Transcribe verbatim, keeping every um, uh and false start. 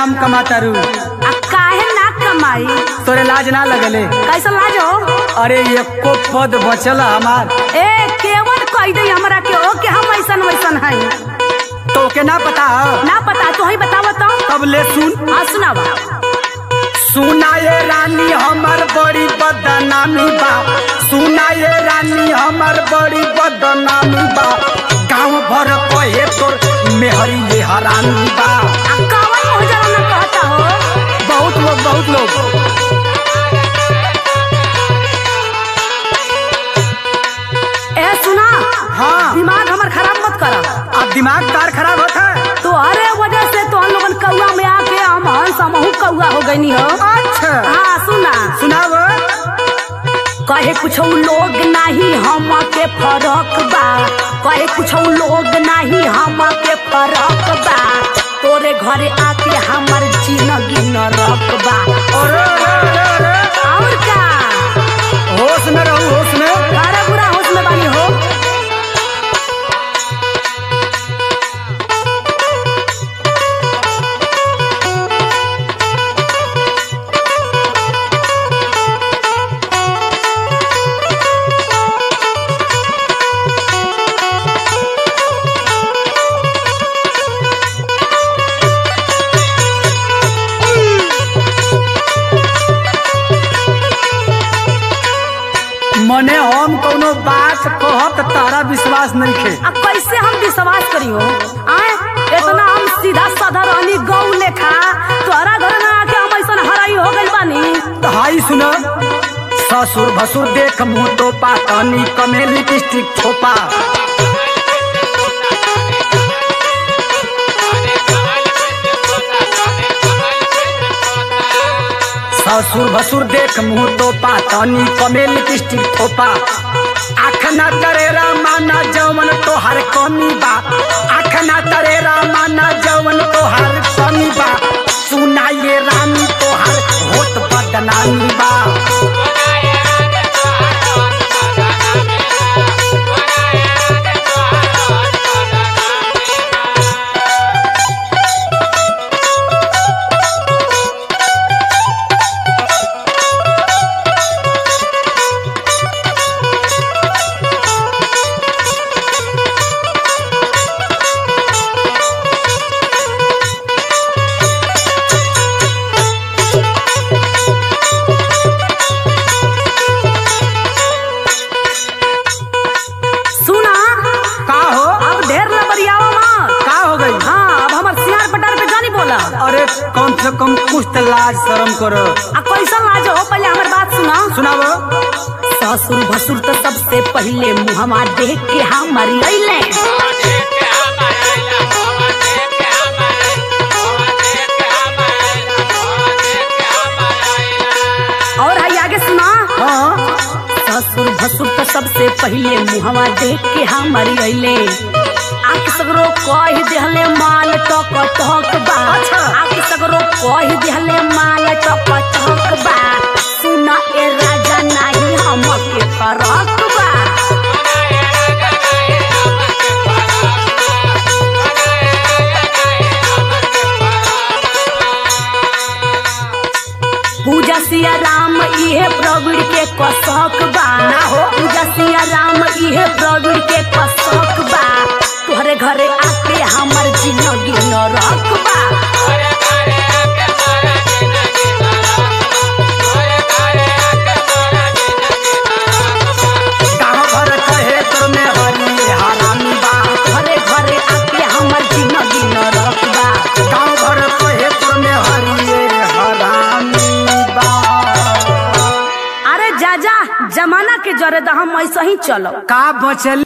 नाम कमाता रू। आ काहे ना कमाई? तोरे लाज ना लगले? कैसा लाज हो? अरे एको पद बचल हमार। ए केवन कह दे हमरा के ओ के हम ऐसन वैसन हई? तो के ना पता है? ना पता, तू ही बताव तो। तब ले सुन। हाँ सुनावा। सुना ये रानी हमर बड़ी बदनामी बा, सुना ये रानी हमर बड़ी बदनामी बा, गाँव भर कहे तोर मेहरी ये हरानी बा। आ कवन मुँह जरा ना कहता हो? बहुत लोग बहुत लोग ए सुना। हाँ दिमाग हमर खराब मत करा। अब दिमाग तार खराब होता है। तो अरे वजह से तो हम लोगन कौआ में आके हम हंस हमहू कौआ हो गई हो। अच्छा हाँ सुना। सुनाव। कहे कुछ लोग नहीं हम के फरक बा, कहे कुछ लोग नहीं हम के फरक बा, तोरे घरे आके हमर जिंदगी नरक बा। अरे अरे अरे और का? होश में रहू, होश में। अरे बुरा होश में बानी हो। मने हम कोनो बात कहत तारा विश्वास नहीं खे। अब कैसे हम विश्वास करियो? आए इतना हम सीधा साधा रहनी गौ लेखा, तोरा घर ना आके हम ऐसा हराई हो गई बानी। तो हाई सुन। ससुर भसुर देख मुँह तो पातनी कमे लिपस्टिक छोपा, ससुर भसुर देख मुँह तो पातनी कमे लिपस्टिक छोपा, आँख ना तरेरा माना जवन तो हर कमी बा, आँख ना तरेरा माना जवन तो हर कमी बा, सुना ये रानी तो हर होत बदनामी बा। अरे कम से कम कुछ तो लाज शर्म करो। आ कैसा लाज हो? पहले हमारी बात सुना। सुनावो। ससुर भसुर तो सबसे पहले मुहम्मा देख के हमारी अइले, और है आगे सुना। हाँ ससुर भसुर तो सबसे पहले मुहम्मा देख के हमारी अइले, आके सगरो कह देहले माल टक टक बा, आके सगरो कह देहले माल टक टक बा, सुना ए राजा नहीं हमके फरक बा। पूजा सिया राम इहे प्रवीण के कसक बा, ना हो। पूजा सिया राम इहे प्रवीण के कसक बा, तोहरे घरे आके हमर जिंदगी नरक बा। गाँव भर कहे तोर में हरी हरामी बा, तोहरे घरे आके हमर जिंदगी नरक बा। गाँव भर कहे तोर में हरी हरामी बा। अरे जा जा, जमाना के जरे हम ऐसा ही चलो। का बचल